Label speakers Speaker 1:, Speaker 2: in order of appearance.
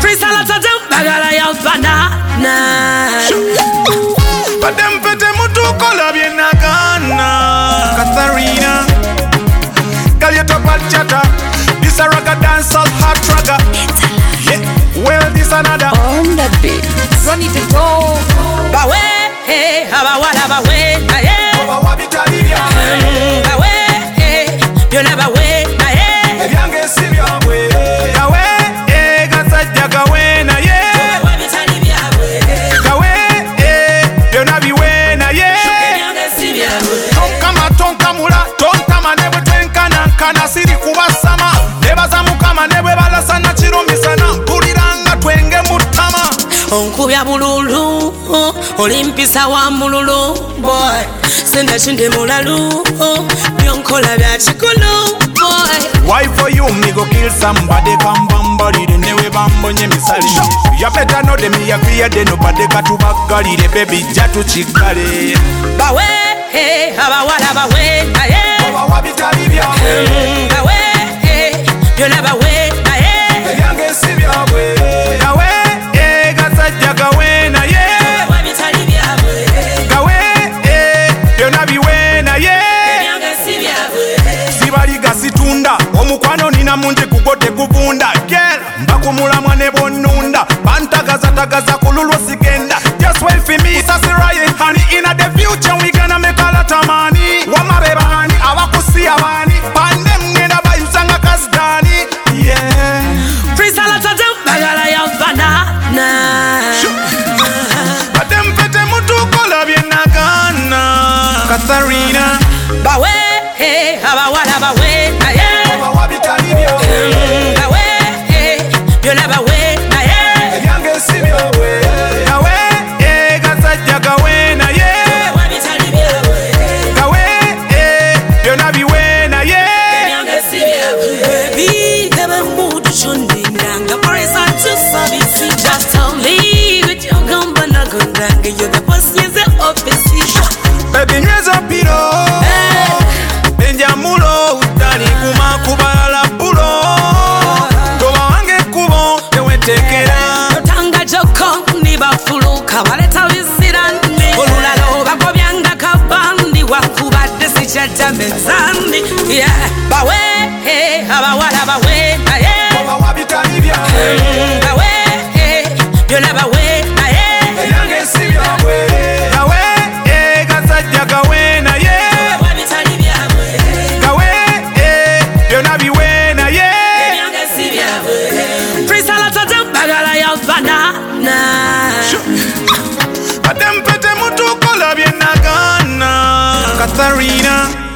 Speaker 1: Freestyle at them, bagala ya banana.
Speaker 2: But them pete mutu kola bien na Ghana. Katharina, girl you top at chatter. This a ragga dancehall hot ragga. Yeah, well this another.
Speaker 1: On the beat, run it to go. Bawe, hey, bawe, yeah.
Speaker 2: Bawa bitalibia.
Speaker 1: Bawe, hey, you never wait, yeah.
Speaker 2: Ebyange sibyawe. Gawe, gasajja gawe na ye. Gawe, byonna biwe na ye. Tonka mula, tontama ne bwe twenkana kana siri kubasama. Nebaza mukama ne bwe balasana kirumisana. Mpuliranga twenge mutama.
Speaker 1: Onkubya bululu, olimpisa wa mululu, boy. Senda shinde mulalu, byonkola bya kikulu, boy.
Speaker 2: Why for you me go kill somebody come bambali de newe bambonye misali. You better know them me a fear de nobody got to bagali de baby jatu chikale.
Speaker 1: Bawe, hey, abawala bawe, yeah.
Speaker 2: Bawa bitalibia.
Speaker 1: Bawe, hey, you never wait, yeah.
Speaker 2: Ebyange sibyawe. Gawe, gasajja gawe na ye. Gawe, byonna biwe na ye. Sibaliga situnda omukwano nina munje kugote kubunda girl mbakumulamwa ne bonnunda bantagaza kululwo sigenda just wait for me sasi right honey in the future we gonna make a lot of money wamabeba hani abakusiya bani pande mngenda bayusanga kasdani yeah
Speaker 1: Freestyle at them, bagala ya banana.
Speaker 2: badem pete mutu kola bien na Ghana Katharina
Speaker 1: Bawe, hey, abawala bawe, yeah.
Speaker 2: Bawa bitalibia.
Speaker 1: Bawe, hey, you never wait, yeah.
Speaker 2: Ebyange sibyawe. Gawe, gasajja gawe na ye. Gawe, byonna biwe na ye.
Speaker 1: Baby, never mood chundi nanga parisa chusabisi. Just tell me with your gamba na kundanga. You're the boss, yes, the opposition.
Speaker 2: Baby nyweza piro. Benjamulo utali kuma kubalala pulo. Toba wange kubo tewetekera.
Speaker 1: Tanga joko niba fuluka waleta visirani. Olulalo bakobyanga kabandi wakubadde sikyajja mezani. Yeah, bawe, hey, abawala bawe, yeah.
Speaker 2: Bawa bitalibia.
Speaker 1: Bawe, hey, you never wait, yeah.
Speaker 2: Ebyange sibyawe. Gawe, gasajja gawe na ye. Gawe, byonna biwe na ye.
Speaker 1: Freestyle at them, bagala ya banana.
Speaker 2: Badem pete mutu kola bien na Ghana Katharina